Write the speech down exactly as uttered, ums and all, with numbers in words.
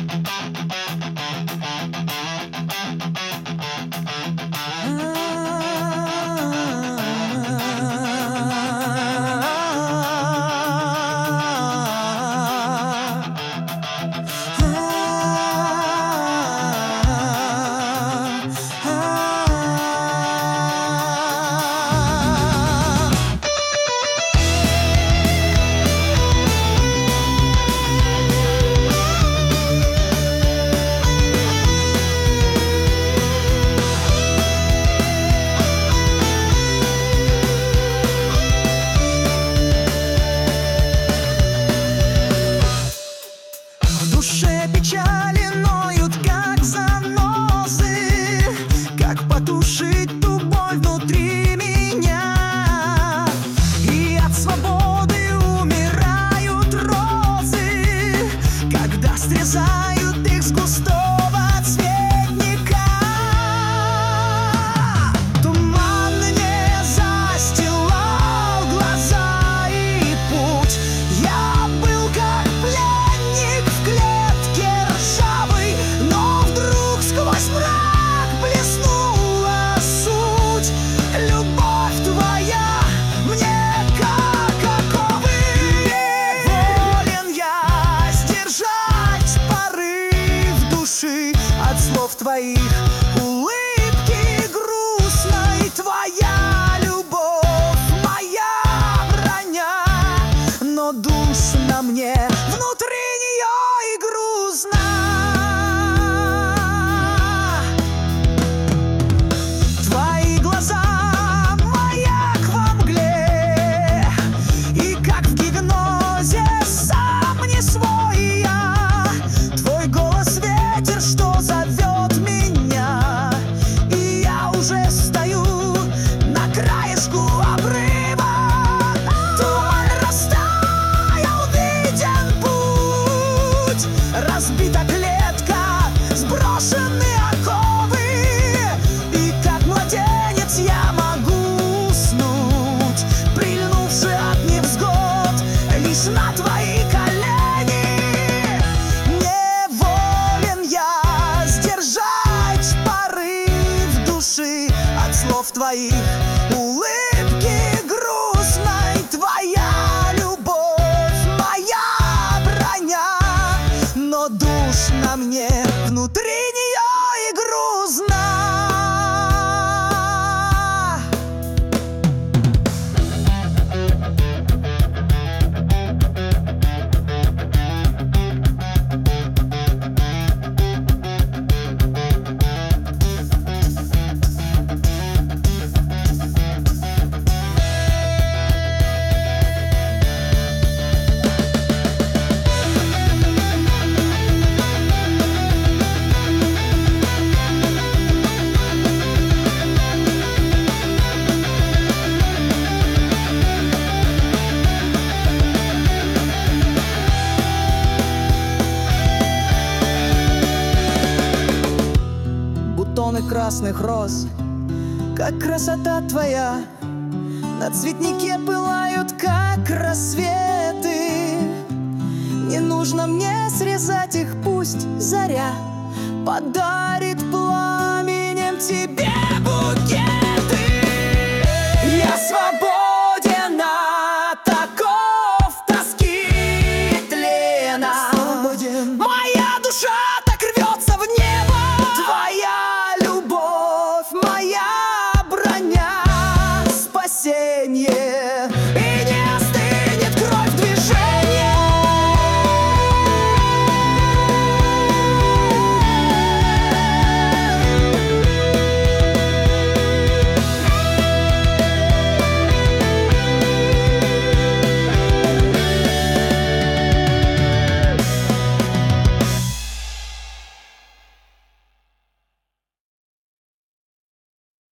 В душе печали ноют, как занозы. Как потушить ту боль внутри меня? И от свободы умирают розы, когда срезают их с густого цветника. Туман мне застилал глаза и путь. Я был как пленник в клетке ржавый, но вдруг сквозь мрак блеснула суть. Любовь твоя мне как оковы. Волен я сдержать порыв души от слов твоих, улыбки грустной. Твоя любовь моя броня, но душно мне внутри нее и грустно. Твои глаза маяк во мгле, и как в гипнозе сам не свой я. Твой голос ветер, что зовет меня, и я уже стою на краешку обрыва. Туман растаял, виден путь, разбита клетка, сброшены оковы. И как младенец я могу уснуть, прильнувши от невзгод лишь на твои колени. Неволен я сдержать порыв души от слов твоих, улыбки грустной. Твоя любовь моя броня, но душно мне внутри нее и грустно. Бутоны красных роз, как красота твоя, на цветнике пылают, как рассветы. Не нужно мне срезать их, пусть заря подарит пламенем тебе букеты. Я свободен от оков тоски и тлена. Моя душа так рвется в небо. Твоя любовь моя броня, спасение.